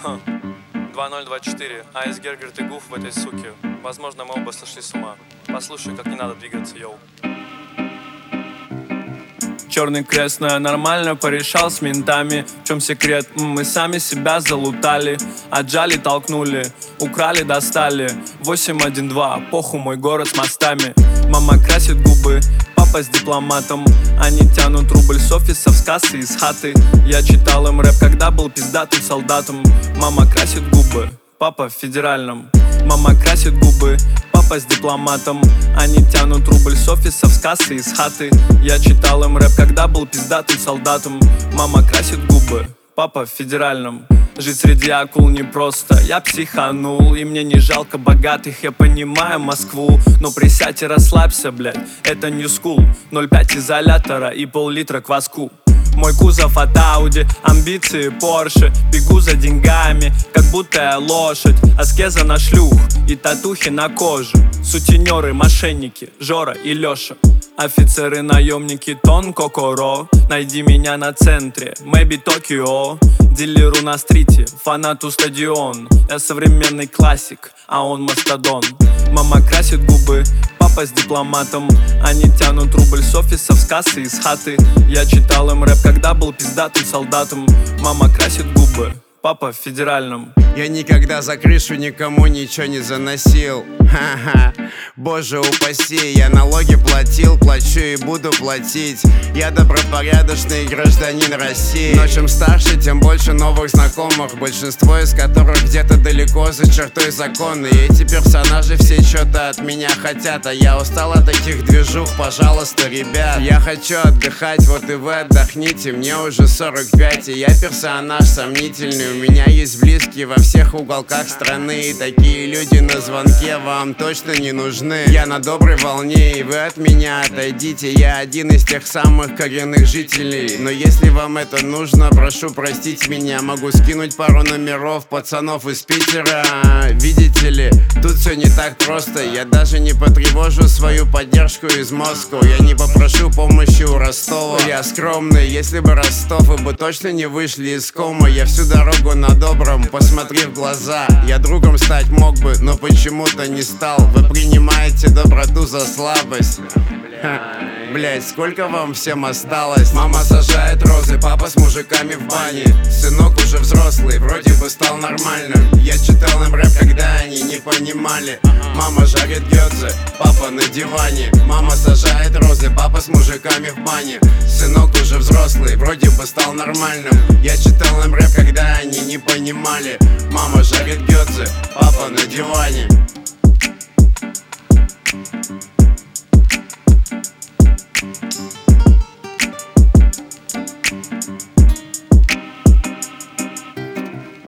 2024. Айс Гергерт и Гуф в этой суке. Возможно, мы оба сошли с ума. Послушай, как не надо двигаться, йоу. Черный крест, но я нормально порешал с ментами. В чем секрет? Мы сами себя залутали. Отжали, толкнули, украли, достали. 812, похуй мой город с мостами. Мама красит губы, папа с дипломатом. Они тянут рубль с офисов, с кассы, из хаты. Я читал им рэп, когда был пиздатым солдатом. Мама красит губы, папа в федеральном. Мама красит губы, папа с дипломатом. Они тянут рубль с офисов, с кассы, из хаты. Я читал им рэп, когда был пиздатым солдатом. Мама красит губы, папа в федеральном. Жить среди акул непросто, я психанул. И мне не жалко богатых, я понимаю Москву. Но присядь и расслабься, блядь, это не скул. 0,5 изолятора и пол-литра кваску. Мой кузов от Ауди, амбиции Порше. Бегу за деньгами, как будто я лошадь. Аскеза на шлюх и татухи на коже. Сутенеры, мошенники, Жора и Леша. Офицеры, наемники, Тон, Кокоро. Найди меня на центре, maybe Токио. Дилеру на стрите, фанату стадион. Я современный классик, а он мастодон. Мама красит губы, папа с дипломатом. Они тянут рубль с офисов, с кассы, из хаты. Я читал им рэп, когда был пиздатым солдатом. Мама красит губы, папа в федеральном. Я никогда за крышу никому ничего не заносил. Ха-ха, боже упаси. Я налоги платил, плачу и буду платить. Я добропорядочный гражданин России. Но чем старше, тем больше новых знакомых. Большинство из которых где-то далеко за чертой закона. И эти персонажи все что-то от меня хотят. А я устал от таких движух, пожалуйста, ребят. Я хочу отдыхать, вот и вы отдохните. Мне уже 45, и я персонаж сомнительный. У меня есть близкие во всех уголках страны. И такие люди на звонке вам точно не нужны. Я на доброй волне, и вы от меня отойдите. Я один из тех самых коренных жителей. Но если вам это нужно, прошу простить меня. Могу скинуть пару номеров пацанов из Питера. Видите ли, тут все не так просто. Я даже не потревожу свою поддержку из Москвы. Я не попрошу помощи у Ростова. Я скромный, если бы Ростов, вы бы точно не вышли из кома. Я всю дорогу на добром, посмотри в глаза. Я другом стать мог бы, но почему-то не стал. Вы принимаете доброту за слабость. Блять, сколько вам всем осталось? Мама сажает розы, папа с мужиками в бане. Сынок уже взрослый, вроде бы стал нормальным. Я читал им рэп, когда они не понимали. Мама жарит гёдзе, папа на диване. Мама сажает розы, папа с мужиками в бане. Сынок уже взрослый, вроде бы стал нормальным. Я читал им рэп, когда они не понимали. Мама жарит гёдзе, папа на диване.